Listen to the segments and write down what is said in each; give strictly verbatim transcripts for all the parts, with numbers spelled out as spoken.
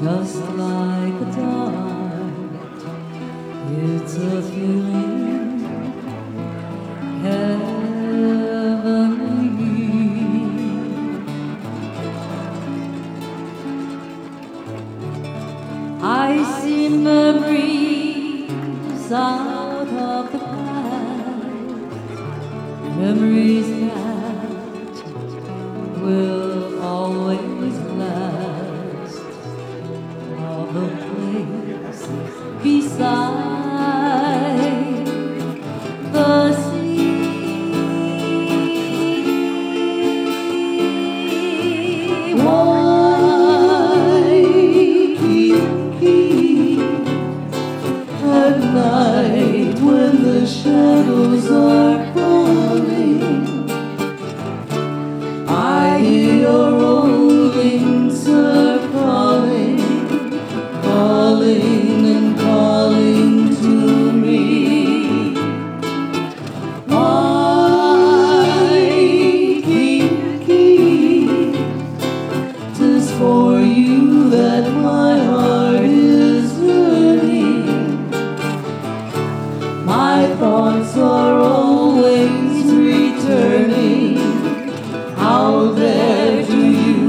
just like a dart. It's a feeling heavenly. I see memories out of the past, memories that will always last, of a place beside the sea. Why keep keys at night when the shadows are falling? I hear your rolling surf calling, calling and calling to me. Why keep keys? 'Tis for you that my heart is hurting. My thoughts are always returning. How dare do you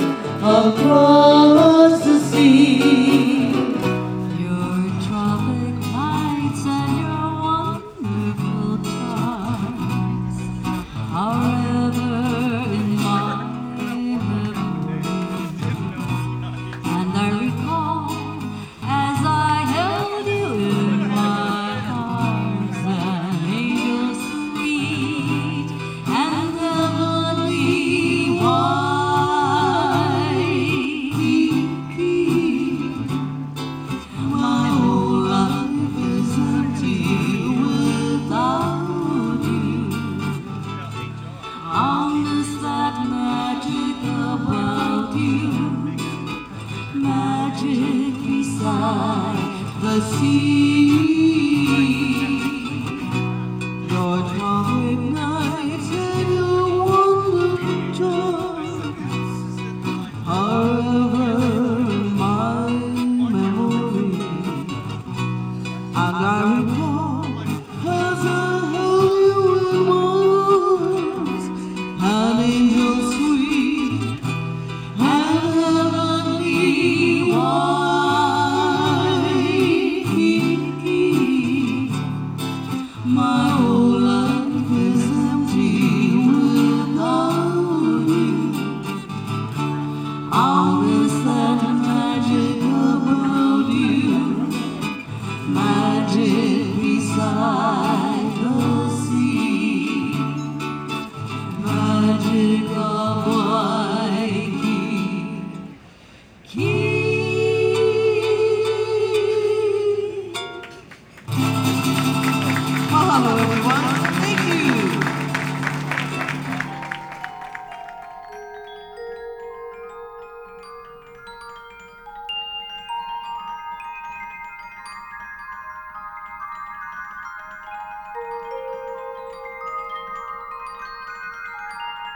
across the sea? Your tropic nights and your wonderful times are ever in my memory, and I recall as I held you in my arms, an angel sweet and heavenly. Why keep keys? My whole life is empty without you. I'll miss that magic about you, magic beside the sea.